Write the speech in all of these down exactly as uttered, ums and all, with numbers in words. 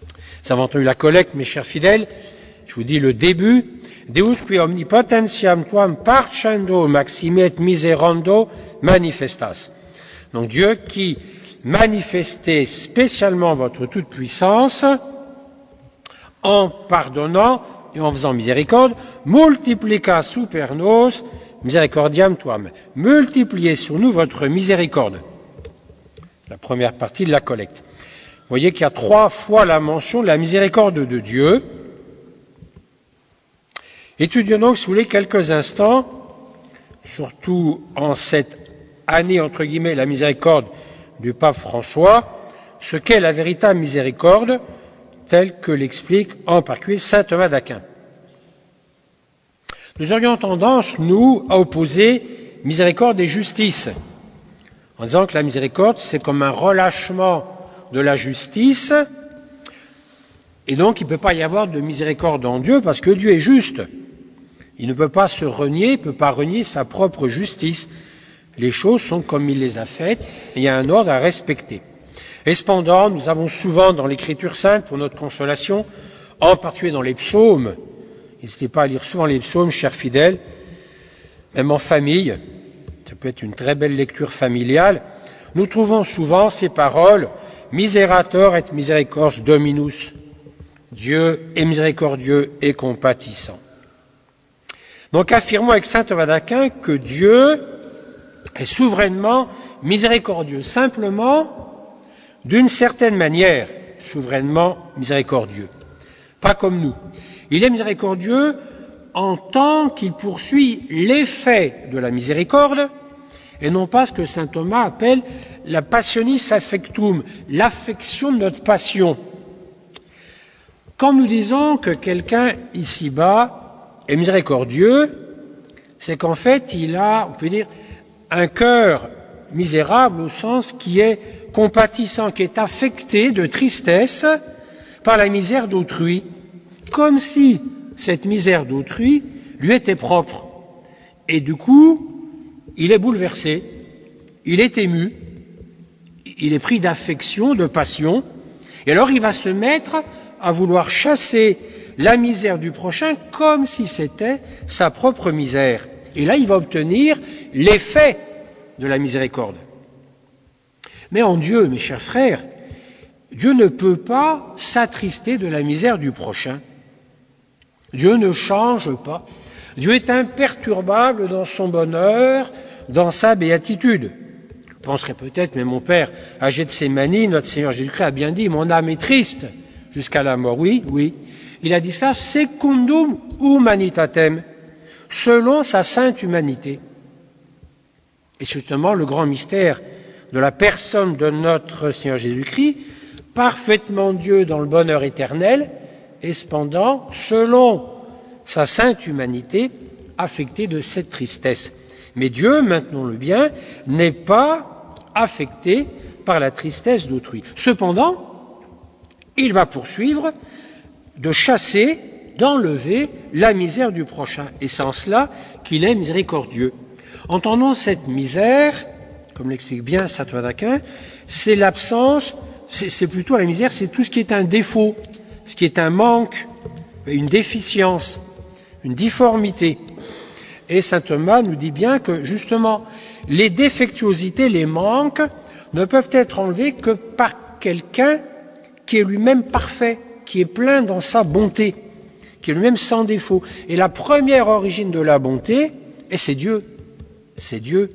Nous avons entendu la collecte, mes chers fidèles. Je vous dis le début. Deus qui omnipotentiam tuam parcendo maximet miserando manifestas. Donc Dieu qui manifestait spécialement votre toute-puissance en pardonnant et en faisant miséricorde, multiplica super nos misericordiam tuam. Multipliez sur nous votre miséricorde. La première partie de la collecte. Vous voyez qu'il y a trois fois la mention de la miséricorde de Dieu. Étudions donc, si vous voulez, quelques instants, surtout en cette année, entre guillemets, la miséricorde du pape François, ce qu'est la véritable miséricorde, telle que l'explique en particulier saint Thomas d'Aquin. Nous aurions tendance, nous, à opposer miséricorde et justice, en disant que la miséricorde, c'est comme un relâchement de la justice, et donc il ne peut pas y avoir de miséricorde en Dieu, parce que Dieu est juste. Il ne peut pas se renier, il ne peut pas renier sa propre justice. Les choses sont comme il les a faites, et il y a un ordre à respecter. Et cependant, nous avons souvent dans l'Écriture sainte, pour notre consolation, en particulier dans les psaumes, n'hésitez pas à lire souvent les psaumes, chers fidèles, même en famille, ça peut être une très belle lecture familiale, nous trouvons souvent ces paroles « Miserator et misericors Dominus » Dieu est miséricordieux et compatissant. Donc affirmons avec saint Thomas d'Aquin que Dieu est souverainement miséricordieux, simplement, d'une certaine manière, souverainement miséricordieux. Pas comme nous. Il est miséricordieux en tant qu'il poursuit l'effet de la miséricorde, et non pas ce que saint Thomas appelle la passionis affectum, l'affection de notre passion. Quand nous disons que quelqu'un ici-bas est miséricordieux, c'est qu'en fait, il a, on peut dire, un cœur misérable au sens qui est compatissant, qui est affecté de tristesse par la misère d'autrui, comme si cette misère d'autrui lui était propre. Et du coup, il est bouleversé, il est ému, il est pris d'affection, de passion, et alors il va se mettre à vouloir chasser la misère du prochain comme si c'était sa propre misère. Et là, il va obtenir l'effet de la miséricorde. Mais en Dieu, mes chers frères, Dieu ne peut pas s'attrister de la misère du prochain. Dieu ne change pas. Dieu est imperturbable dans son bonheur, dans sa béatitude. Vous penserez peut-être, mais mon Père, à Gethsémani, notre Seigneur Jésus-Christ a bien dit, mon âme est triste jusqu'à la mort. Oui, oui. Il a dit ça, secundum humanitatem, selon sa sainte humanité. Et c'est justement le grand mystère de la personne de notre Seigneur Jésus-Christ, parfaitement Dieu dans le bonheur éternel, et cependant, selon sa sainte humanité, affecté de cette tristesse. Mais Dieu, maintenons-le bien, n'est pas affecté par la tristesse d'autrui. Cependant, il va poursuivre de chasser, d'enlever la misère du prochain. Et c'est en cela qu'il est miséricordieux. Entendons cette misère, comme l'explique bien saint Thomas d'Aquin, c'est l'absence, c'est, c'est plutôt la misère, c'est tout ce qui est un défaut, ce qui est un manque, une déficience, une difformité. Et saint Thomas nous dit bien que, justement, les défectuosités, les manques, ne peuvent être enlevés que par quelqu'un qui est lui-même parfait, qui est plein dans sa bonté, qui est lui-même sans défaut. Et la première origine de la bonté, et c'est Dieu. C'est Dieu.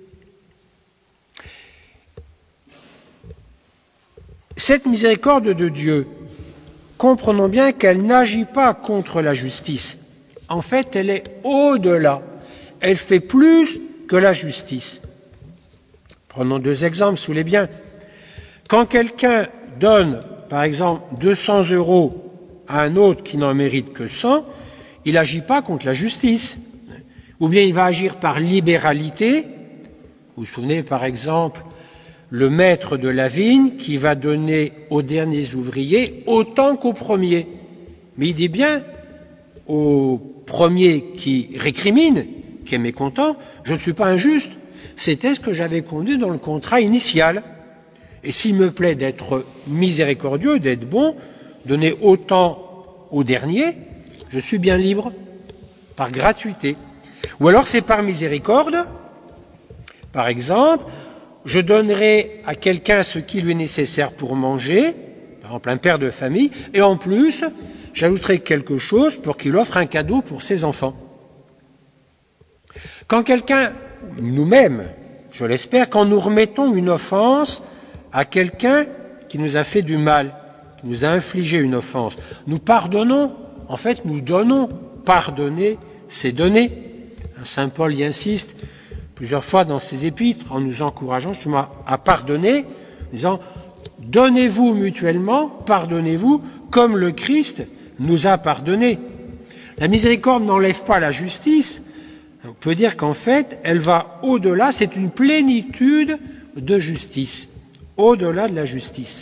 Cette miséricorde de Dieu, comprenons bien qu'elle n'agit pas contre la justice. En fait, elle est au-delà. Elle fait plus que la justice. Prenons deux exemples, si vous voulez bien. Quand quelqu'un donne, par exemple, deux cents euros à un autre qui n'en mérite que cent, il n'agit pas contre la justice. Ou bien il va agir par libéralité. Vous vous souvenez, par exemple, le maître de la vigne qui va donner aux derniers ouvriers autant qu'aux premiers. Mais il dit bien au premier qui récrimine, qui est mécontent, je ne suis pas injuste, c'était ce que j'avais conduit dans le contrat initial. Et s'il me plaît d'être miséricordieux, d'être bon, donner autant au dernier, je suis bien libre, par gratuité. Ou alors c'est par miséricorde. Par exemple, je donnerai à quelqu'un ce qui lui est nécessaire pour manger, par exemple un père de famille, et en plus, j'ajouterai quelque chose pour qu'il offre un cadeau pour ses enfants. Quand quelqu'un, nous-mêmes, je l'espère, quand nous remettons une offense à quelqu'un qui nous a fait du mal, qui nous a infligé une offense, nous pardonnons, en fait nous donnons. Pardonner, c'est donner. Saint Paul y insiste plusieurs fois dans ses épîtres en nous encourageant justement à pardonner, en disant « Donnez-vous mutuellement, pardonnez-vous comme le Christ nous a pardonné ». La miséricorde n'enlève pas la justice. On peut dire qu'en fait, elle va au-delà, c'est une plénitude de justice, au-delà de la justice.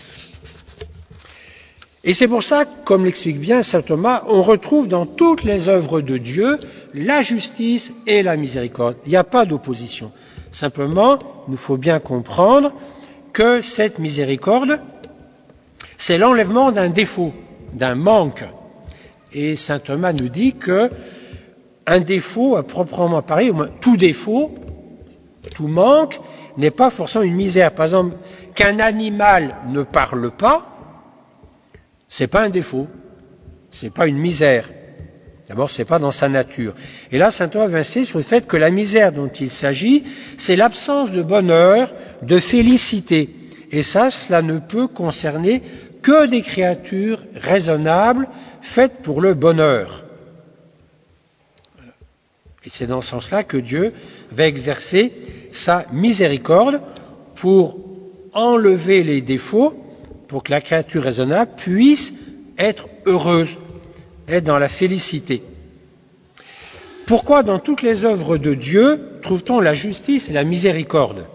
Et c'est pour ça, comme l'explique bien saint Thomas, on retrouve dans toutes les œuvres de Dieu la justice et la miséricorde. Il n'y a pas d'opposition. Simplement, il nous faut bien comprendre que cette miséricorde, c'est l'enlèvement d'un défaut, d'un manque. Et saint Thomas nous dit que un défaut, à proprement parler, au moins tout défaut, tout manque, n'est pas forcément une misère. Par exemple, qu'un animal ne parle pas, c'est pas un défaut, c'est pas une misère. D'abord, c'est pas dans sa nature. Et là, saint Thomas va insister sur le fait que la misère dont il s'agit, c'est l'absence de bonheur, de félicité. Et ça, cela ne peut concerner que des créatures raisonnables, faites pour le bonheur. Et c'est dans ce sens-là que Dieu va exercer sa miséricorde pour enlever les défauts, pour que la créature raisonnable puisse être heureuse, être dans la félicité. Pourquoi dans toutes les œuvres de Dieu trouve-t-on la justice et la miséricorde?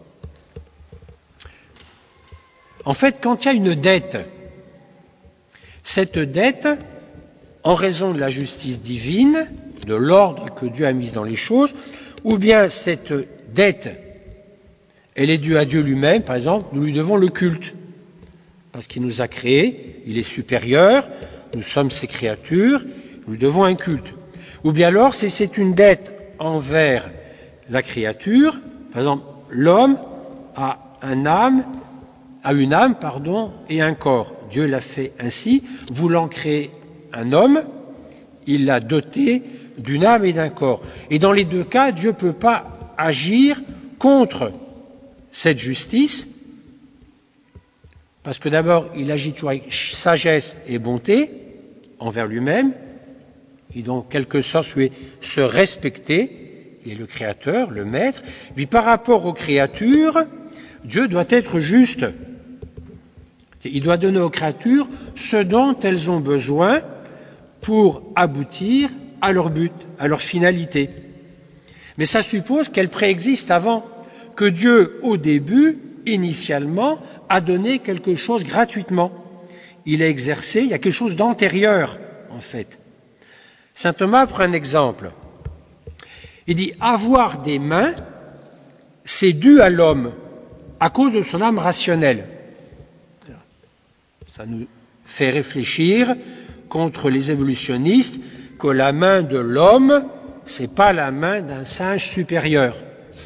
En fait, quand il y a une dette, cette dette, en raison de la justice divine, de l'ordre que Dieu a mis dans les choses, ou bien cette dette, elle est due à Dieu lui-même, par exemple, nous lui devons le culte, parce qu'il nous a créés, il est supérieur, nous sommes ses créatures, nous lui devons un culte. Ou bien alors, si c'est une dette envers la créature, par exemple, l'homme a un âme, a une âme, pardon, et un corps. Dieu l'a fait ainsi, voulant créer un homme, il l'a doté d'une âme et d'un corps. Et dans les deux cas, Dieu ne peut pas agir contre cette justice, parce que d'abord, il agit toujours avec sagesse et bonté envers lui-même, et donc, quelque sorte, se respecter, il est le Créateur, le Maître. Puis par rapport aux créatures, Dieu doit être juste. Il doit donner aux créatures ce dont elles ont besoin pour aboutir à leur but, à leur finalité. Mais ça suppose qu'elles préexistent avant, que Dieu, au début, initialement, a donné quelque chose gratuitement. Il a exercé, il y a quelque chose d'antérieur, en fait. Saint Thomas prend un exemple. Il dit « Avoir des mains, c'est dû à l'homme, à cause de son âme rationnelle. » Ça nous fait réfléchir contre les évolutionnistes que la main de l'homme, c'est pas la main d'un singe supérieur.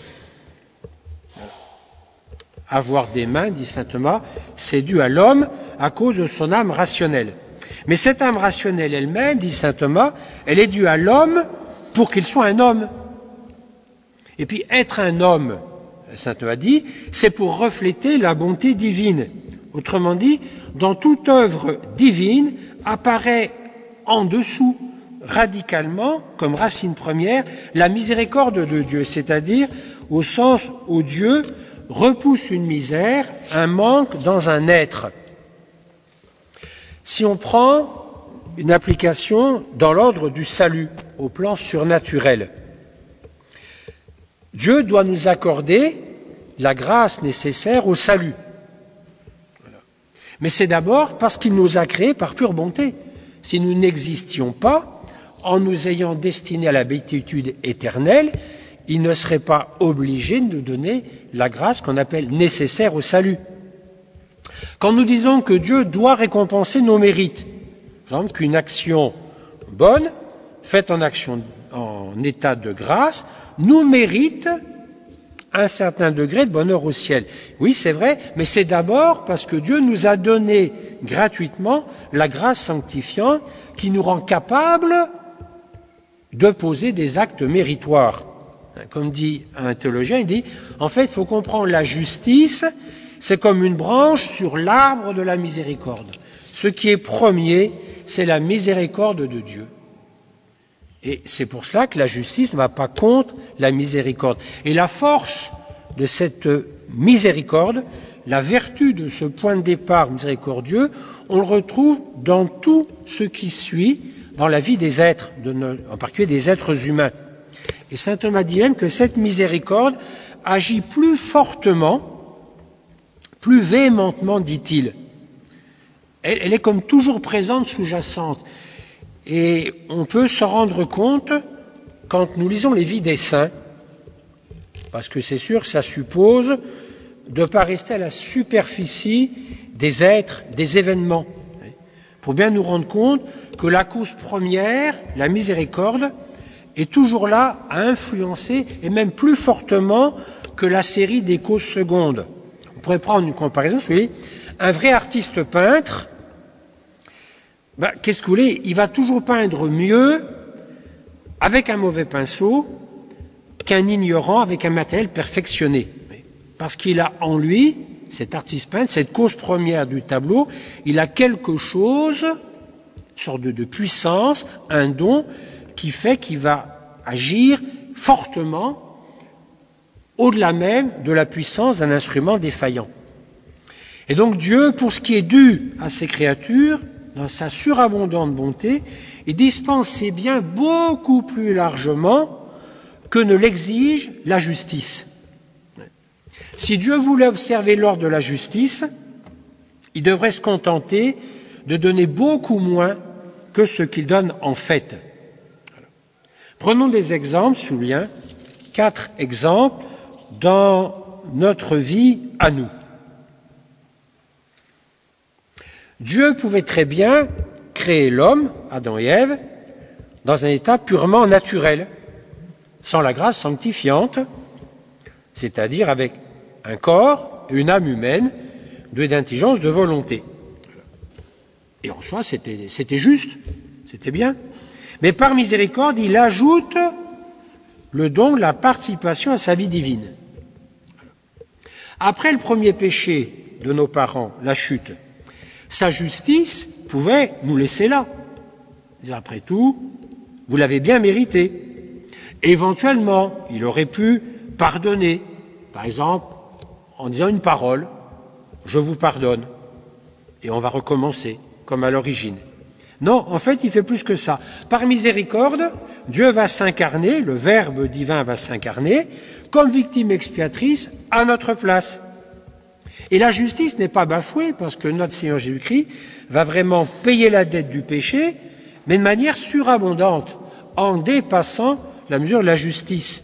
Avoir des mains, dit saint Thomas, c'est dû à l'homme à cause de son âme rationnelle. Mais cette âme rationnelle elle-même, dit saint Thomas, elle est due à l'homme pour qu'il soit un homme. Et puis être un homme, saint Thomas dit, c'est pour refléter la bonté divine. Autrement dit, dans toute œuvre divine apparaît en dessous, radicalement, comme racine première, la miséricorde de Dieu, c'est-à-dire au sens où Dieu repousse une misère, un manque dans un être. Si on prend une application dans l'ordre du salut, au plan surnaturel, Dieu doit nous accorder la grâce nécessaire au salut. Mais c'est d'abord parce qu'il nous a créés par pure bonté. Si nous n'existions pas, en nous ayant destinés à la béatitude éternelle, il ne serait pas obligé de nous donner la grâce qu'on appelle nécessaire au salut. Quand nous disons que Dieu doit récompenser nos mérites, par exemple qu'une action bonne, faite en action en état de grâce, nous mérite un certain degré de bonheur au ciel. Oui, c'est vrai, mais c'est d'abord parce que Dieu nous a donné gratuitement la grâce sanctifiante qui nous rend capables de poser des actes méritoires. Comme dit un théologien, il dit, en fait, il faut comprendre la justice, c'est comme une branche sur l'arbre de la miséricorde. Ce qui est premier, c'est la miséricorde de Dieu. Et c'est pour cela que la justice ne va pas contre la miséricorde. Et la force de cette miséricorde, la vertu de ce point de départ miséricordieux, on le retrouve dans tout ce qui suit dans la vie des êtres, de nos, en particulier des êtres humains. Et saint Thomas dit même que cette miséricorde agit plus fortement, plus véhémentement, dit-il. Elle, elle est comme toujours présente, sous-jacente. Et on peut s'en rendre compte quand nous lisons les vies des saints, parce que c'est sûr, ça suppose de ne pas rester à la superficie des êtres, des événements, pour bien nous rendre compte que la cause première, la miséricorde, est toujours là à influencer, et même plus fortement que la série des causes secondes. On pourrait prendre une comparaison, vous voyez, un vrai artiste peintre, ben, qu'est-ce que vous voulez, il va toujours peindre mieux avec un mauvais pinceau qu'un ignorant avec un matériel perfectionné. Parce qu'il a en lui, cet artiste peintre, cette cause première du tableau, il a quelque chose, une sorte de, de puissance, un don, qui fait qu'il va agir fortement au-delà même de la puissance d'un instrument défaillant. Et donc Dieu, pour ce qui est dû à ses créatures, dans sa surabondante bonté, il dispense ses biens beaucoup plus largement que ne l'exige la justice. Si Dieu voulait observer l'ordre de la justice, il devrait se contenter de donner beaucoup moins que ce qu'il donne en fait. Prenons des exemples, souviens, quatre exemples dans notre vie à nous. Dieu pouvait très bien créer l'homme, Adam et Ève, dans un état purement naturel, sans la grâce sanctifiante, c'est-à-dire avec un corps et une âme humaine, doués d'intelligence, de volonté. Et en soi, c'était, c'était juste, c'était bien. Mais par miséricorde, il ajoute le don de la participation à sa vie divine. Après le premier péché de nos parents, la chute, sa justice pouvait nous laisser là. Après tout, vous l'avez bien mérité. Éventuellement, il aurait pu pardonner, par exemple, en disant une parole, je vous pardonne, et on va recommencer, comme à l'origine. Non, en fait, il fait plus que ça. Par miséricorde, Dieu va s'incarner, le Verbe divin va s'incarner, comme victime expiatrice à notre place. Et la justice n'est pas bafouée, parce que notre Seigneur Jésus-Christ va vraiment payer la dette du péché, mais de manière surabondante, en dépassant la mesure de la justice.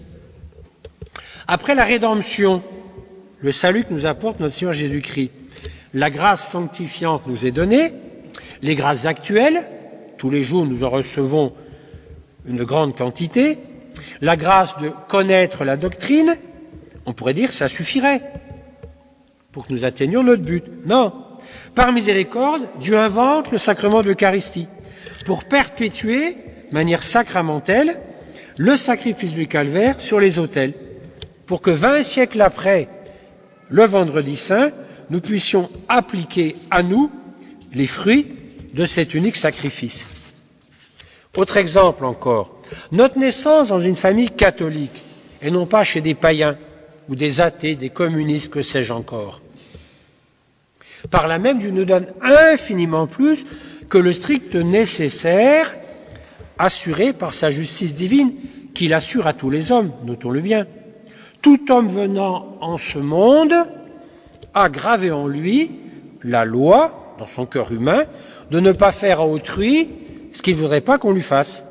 Après la rédemption, le salut que nous apporte notre Seigneur Jésus-Christ, la grâce sanctifiante nous est donnée, les grâces actuelles, tous les jours nous en recevons une grande quantité, la grâce de connaître la doctrine, on pourrait dire que ça suffirait pour que nous atteignions notre but. Non. Par miséricorde, Dieu invente le sacrement de l'Eucharistie pour perpétuer, de manière sacramentelle, le sacrifice du calvaire sur les autels, pour que vingt siècles après le vendredi saint, nous puissions appliquer à nous les fruits de cet unique sacrifice. Autre exemple encore, notre naissance dans une famille catholique, et non pas chez des païens, ou des athées, des communistes, que sais-je encore. Par là même, Dieu nous donne infiniment plus que le strict nécessaire assuré par sa justice divine, qu'il assure à tous les hommes, notons-le bien. Tout homme venant en ce monde a gravé en lui la loi, dans son cœur humain, de ne pas faire à autrui ce qu'il ne voudrait pas qu'on lui fasse.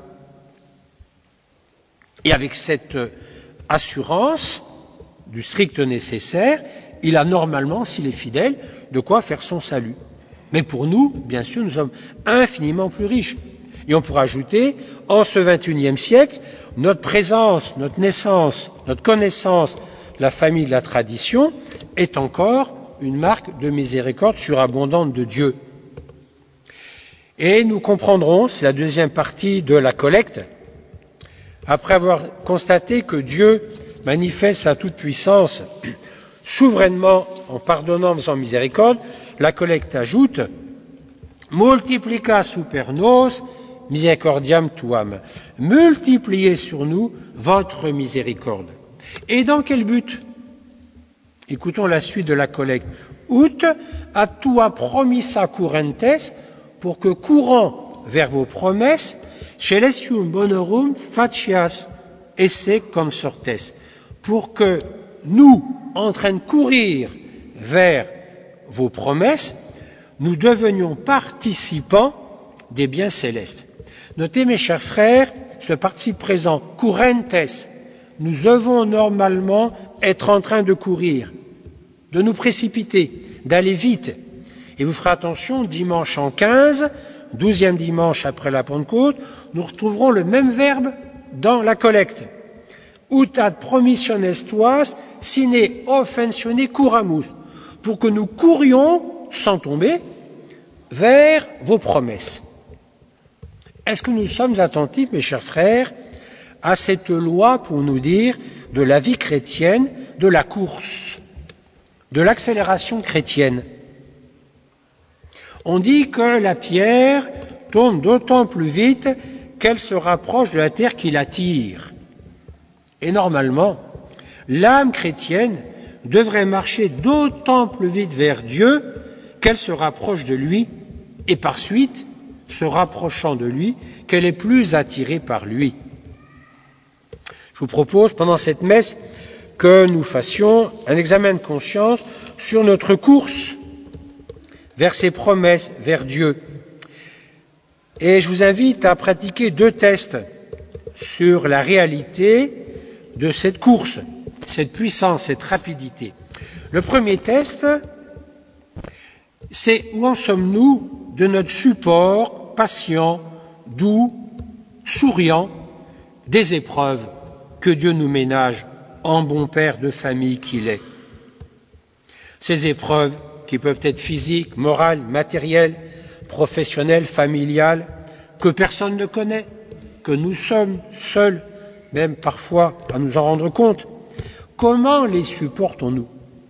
Et avec cette assurance du strict nécessaire, il a normalement, s'il est fidèle, de quoi faire son salut. Mais pour nous, bien sûr, nous sommes infiniment plus riches. Et on pourra ajouter, en ce vingt et unième siècle, notre présence, notre naissance, notre connaissance, la famille de la tradition, est encore une marque de miséricorde surabondante de Dieu. Et nous comprendrons, c'est la deuxième partie de la collecte, après avoir constaté que Dieu manifeste sa toute-puissance souverainement en pardonnant, en faisant miséricorde, la collecte ajoute « Multiplica super nos misericordiam tuam » « Multipliez sur nous votre miséricorde ». Et dans quel but? Écoutons la suite de la collecte. « Ut a tua promissa currentes » pour que courant vers vos promesses, celestium bonorum facias esse consortes, pour que nous, en train de courir vers vos promesses, nous devenions participants des biens célestes. Notez, mes chers frères, ce participe présent, currentes, nous devons normalement être en train de courir, de nous précipiter, d'aller vite. Et vous ferez attention, dimanche en quinze, douzième dimanche après la Pentecôte, nous retrouverons le même verbe dans la collecte. Ut ad promissiones tuas sine offensione curamus, pour que nous courions, sans tomber, vers vos promesses. Est-ce que nous sommes attentifs, mes chers frères, à cette loi, pour nous dire, de la vie chrétienne, de la course, de l'accélération chrétienne? On dit que la pierre tourne d'autant plus vite qu'elle se rapproche de la terre qui l'attire. Et normalement, l'âme chrétienne devrait marcher d'autant plus vite vers Dieu qu'elle se rapproche de lui, et par suite, se rapprochant de lui, qu'elle est plus attirée par lui. Je vous propose, pendant cette messe, que nous fassions un examen de conscience sur notre course vers ses promesses, vers Dieu. Et je vous invite à pratiquer deux tests sur la réalité de cette course, cette puissance, cette rapidité. Le premier test, c'est où en sommes-nous de notre support patient, doux, souriant des épreuves que Dieu nous ménage en bon père de famille qu'il est. Ces épreuves qui peuvent être physiques, morales, matérielles, professionnelles, familiales, que personne ne connaît, que nous sommes seuls, même parfois à nous en rendre compte. Comment les supportons-nous?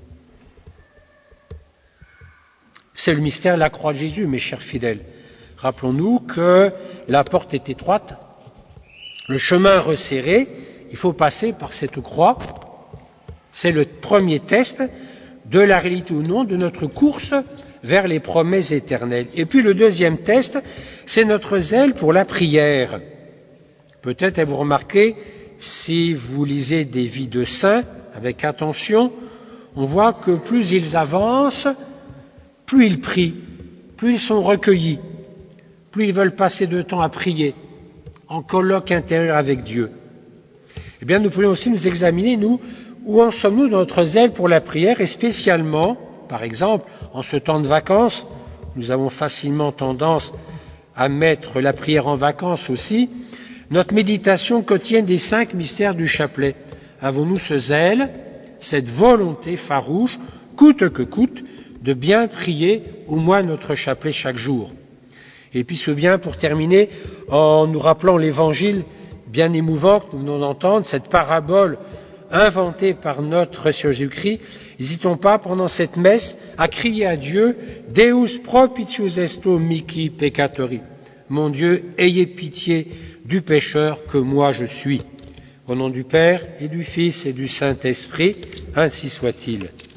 C'est le mystère de la croix de Jésus, mes chers fidèles. Rappelons-nous que la porte est étroite, le chemin resserré, il faut passer par cette croix. C'est le premier test de la réalité ou non de notre course vers les promesses éternelles. Et puis le deuxième test, c'est notre zèle pour la prière. Peut-être avez-vous remarqué, si vous lisez des vies de saints avec attention, on voit que plus ils avancent, plus ils prient, plus ils sont recueillis, plus ils veulent passer de temps à prier, en colloque intérieur avec Dieu. Eh bien, nous pourrions aussi nous examiner, nous, où en sommes-nous dans notre zèle pour la prière, et spécialement, par exemple, en ce temps de vacances, nous avons facilement tendance à mettre la prière en vacances aussi, notre méditation quotidienne des cinq mystères du chapelet. Avons-nous ce zèle, cette volonté farouche, coûte que coûte, de bien prier au moins notre chapelet chaque jour? Et puis, c'est bien pour terminer, en nous rappelant l'évangile bien émouvant que nous venons d'entendre, cette parabole inventée par notre Seigneur Jésus-Christ, n'hésitons pas pendant cette messe à crier à Dieu « Deus propitius esto mihi peccatori » « Mon Dieu, ayez pitié du pécheur que moi je suis ». Au nom du Père et du Fils et du Saint-Esprit, ainsi soit-il.